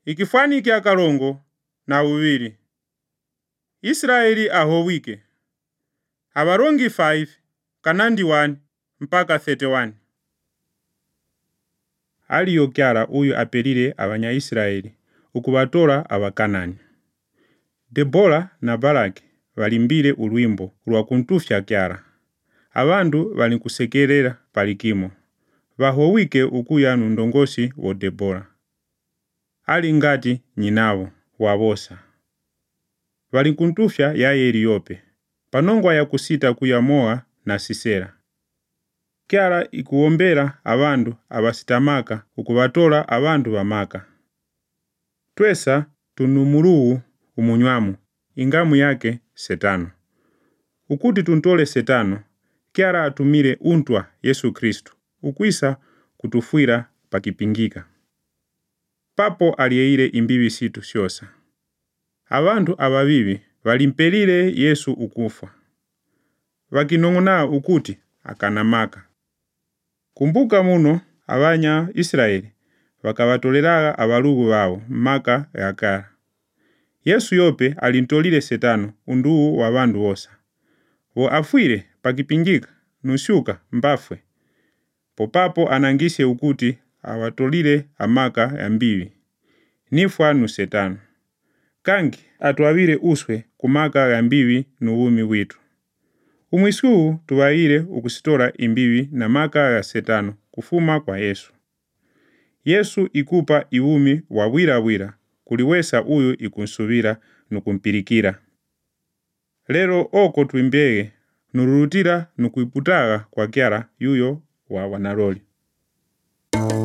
Ikifwanike akalongo na uviri. Israeli ahowike. Abarongi 5 kanandi 1 mpaka 31. Aliyo kyala uyu apelile abanya Israeli ukubatola abakanani. Debora na Baraki balimbile ulwimbo lwa kuntufya kyala. Abandu balinkusekelela palikimo. Bahowike ukuya nundongosi wo Debora. Ali ngati nyinawo wabosa. Balinkuntufya Yaeli yope. Panongwa ya kusita kuyamoa na Sisera. Kyala ikuombera abandu abasitamaka ukubatola abandu bamaka. Twesa tunumuluwu umunywamu ingamu yake Setano. Ukuti tuntole Setano, Kyala atumile untwa Yesu Kristu ukwisa kutufwira pakipingika. Papo aliyeile imbibi situ syosa. Abandu ababibi balimpelile Yesu ukufa. Wakinong'ona ukuti akanamaka. Kumbuka muno abanya Israeli wakabatolelaga abalugu bawo maka yakala. Yesu yope alintolile Setano unduwu wa bandu wosa. Wo afwile pakipingika nusyuka mbafwe. Popapo anangise ukuti awatolile amaka ya mbibi. Nifwa nu Setano. Kangi atuawile uswe kumaka ya mbibi nuwumi witu. Umwisu tuwaile ukusitola imbibi na maka ya Setano kufuma kwa Yesu. Yesu ikupa iwumi wa wira kuliwesa uyu ikunsubira nukumpirikira. Lero oko tuimbege nurutira nukuiputaga kwa Kyala yuyo wa wanaloli.